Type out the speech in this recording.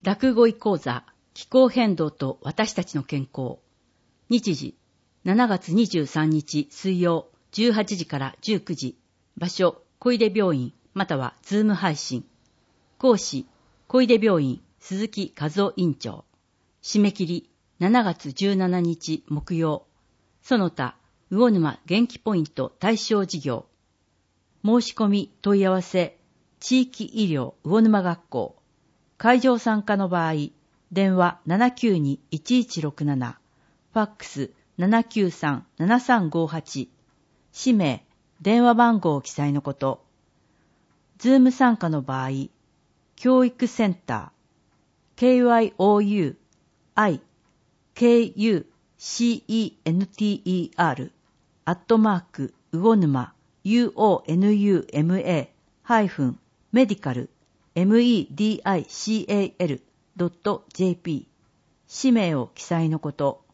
落語医講座気候変動と私たちの健康。日時7月23日水曜18時から19時。場所小出病院またはズーム配信。講師小出病院鈴木和夫院長。締め切り7月17日木曜。その他魚沼元気ポイント対象事業。申し込み問い合わせ地域医療魚沼学校。会場参加の場合、電話 792-1167、ファックス 793-7358、氏名、電話番号記載のこと。ズーム参加の場合、教育センター、KYOUIKUCENTER、魚沼、UONUMA-medical、medical.jp、氏名を記載のこと。